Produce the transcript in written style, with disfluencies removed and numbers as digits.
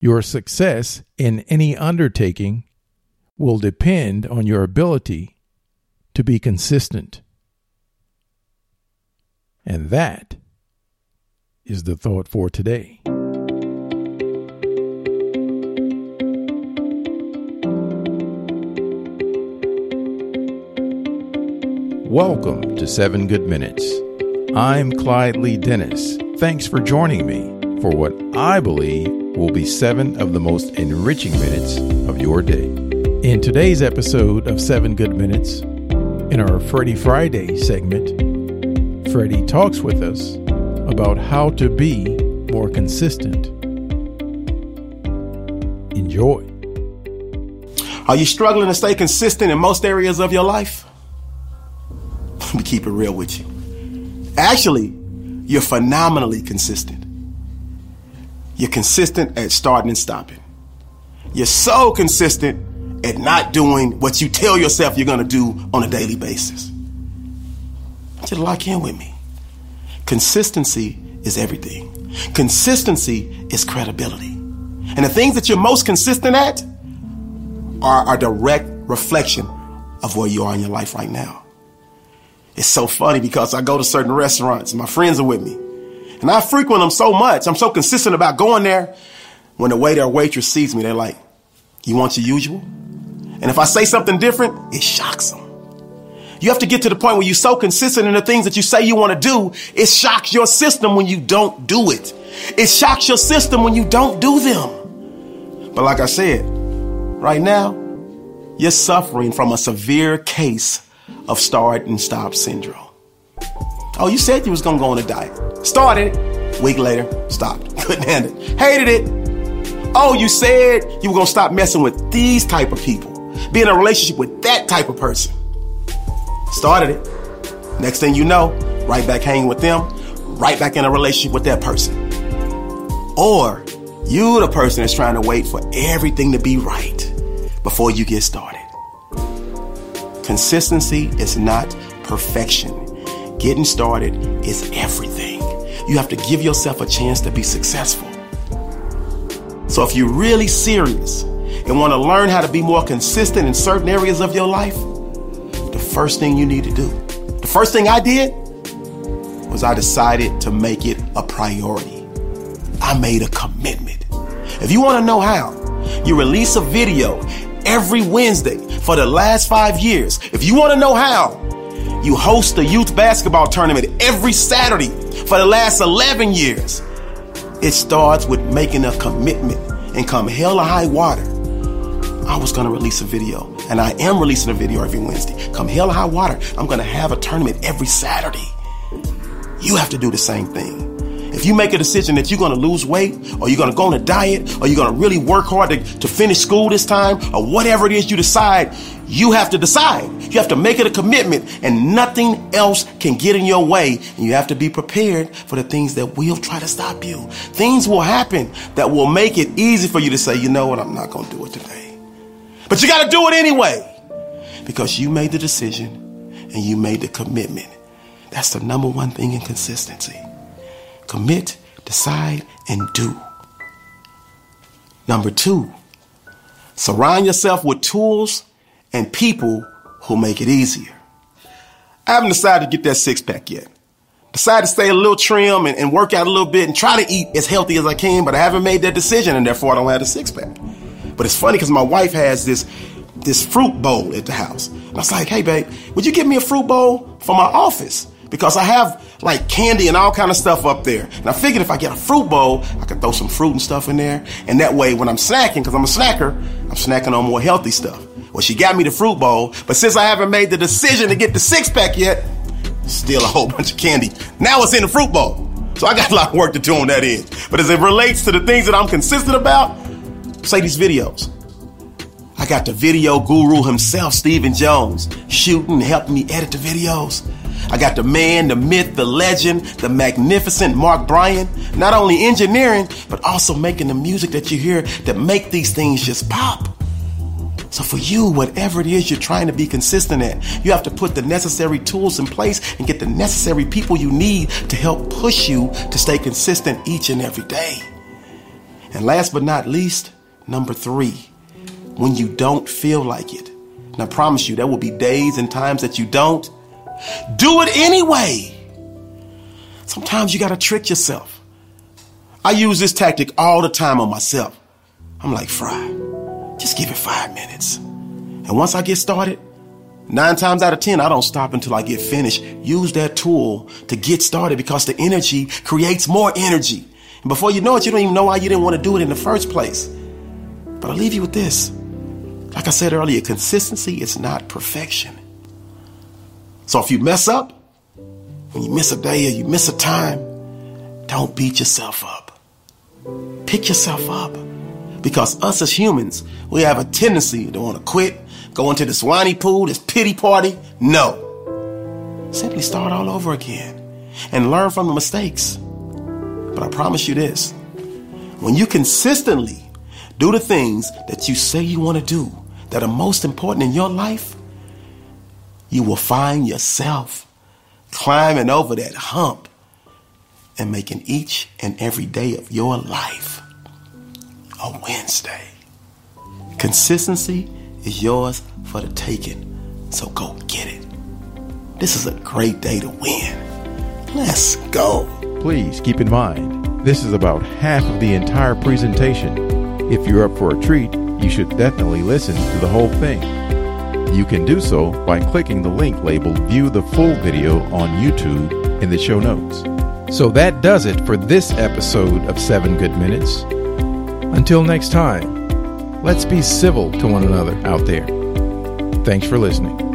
Your success in any undertaking will depend on your ability to be consistent. And that is the thought for today. Welcome to 7 Good Minutes. I'm Clyde Lee Dennis. Thanks for joining me for what I believe will be 7 of the most enriching minutes of your day. In today's episode of 7 Good Minutes, in our Freddie Friday segment, Freddie talks with us about how to be more consistent. Enjoy. Are you struggling to stay consistent in most areas of your life? Let me keep it real with you. Actually, you're phenomenally consistent. You're consistent at starting and stopping. You're so consistent at not doing what you tell yourself you're going to do on a daily basis. I want you to lock in with me. Consistency is everything. Consistency is credibility. And the things that you're most consistent at are a direct reflection of where you are in your life right now. It's so funny because I go to certain restaurants and my friends are with me. And I frequent them so much. I'm so consistent about going there. When the waiter or waitress sees me, they're like, "You want your usual?" And if I say something different, it shocks them. You have to get to the point where you're so consistent in the things that you say you want to do, it shocks your system when you don't do it. It shocks your system when you don't do them. But like I said, right now, you're suffering from a severe case of start and stop syndrome. Oh, you said you was going to go on a diet. Started it. Week later, stopped. Couldn't handle it. Hated it. Oh, you said you were going to stop messing with these type of people. Be in a relationship with that type of person. Started it. Next thing you know, right back hanging with them, right back in a relationship with that person. Or you the person that's trying to wait for everything to be right before you get started. Consistency is not perfection. Getting started is everything. You have to give yourself a chance to be successful. So if you're really serious and want to learn how to be more consistent in certain areas of your life, the first thing you need to do, the first thing I did was I decided to make it a priority. I made a commitment. If you want to know how, you release a video every Wednesday for the last 5 years. If you want to know how, you host a youth basketball tournament every Saturday for the last 11 years. It starts with making a commitment, and come hell or high water, I was going to release a video, and I am releasing a video every Wednesday. Come hell or high water, I'm going to have a tournament every Saturday. You have to do the same thing. If you make a decision that you're going to lose weight, or you're going to go on a diet, or you're going to really work hard to finish school this time, or whatever it is you decide, you have to decide. You have to make it a commitment, and nothing else can get in your way. And you have to be prepared for the things that will try to stop you. Things will happen that will make it easy for you to say, you know what, I'm not going to do it today. But you got to do it anyway, because you made the decision and you made the commitment. That's the number one thing in consistency. Commit, decide, and do. Number 2, surround yourself with tools and people who make it easier. I haven't decided to get that 6-pack yet. Decided to stay a little trim and work out a little bit and try to eat as healthy as I can, but I haven't made that decision, and therefore I don't have a 6-pack. But it's funny because my wife has this fruit bowl at the house. And I was like, hey, babe, would you give me a fruit bowl for my office? Because I have like candy and all kind of stuff up there. And I figured if I get a fruit bowl, I could throw some fruit and stuff in there. And that way when I'm snacking, because I'm a snacker, I'm snacking on more healthy stuff. Well, she got me the fruit bowl, but since I haven't made the decision to get the 6-pack yet, still a whole bunch of candy. Now it's in the fruit bowl. So I got a lot of work to do on that end. But as it relates to the things that I'm consistent about, say these videos. I got the video guru himself, Stephen Jones, shooting and helping me edit the videos. I got the man, the myth, the legend, the magnificent Mark Bryan, not only engineering, but also making the music that you hear that make these things just pop. So for you, whatever it is you're trying to be consistent at, you have to put the necessary tools in place and get the necessary people you need to help push you to stay consistent each and every day. And last but not least, number 3, when you don't feel like it. And I promise you, there will be days and times that you don't. Do it anyway. Sometimes you got to trick yourself. I use this tactic all the time on myself. I'm like, Fry, just give it 5 minutes. And once I get started, 9 times out of 10, I don't stop until I get finished. Use that tool to get started because the energy creates more energy. And before you know it, you don't even know why you didn't want to do it in the first place. But I'll leave you with this. Like I said earlier, consistency is not perfection. So if you mess up, when you miss a day or you miss a time, don't beat yourself up. Pick yourself up. Because us as humans, we have a tendency to want to quit, go into this whiny pool, this pity party. No. Simply start all over again and learn from the mistakes. But I promise you this, when you consistently do the things that you say you want to do that are most important in your life, you will find yourself climbing over that hump and making each and every day of your life a Wednesday. Consistency is yours for the taking, so go get it. This is a great day to win. Let's go. Please keep in mind, this is about half of the entire presentation. If you're up for a treat, you should definitely listen to the whole thing. You can do so by clicking the link labeled View the Full Video on YouTube in the show notes. So that does it for this episode of 7 Good Minutes. Until next time, let's be civil to one another out there. Thanks for listening.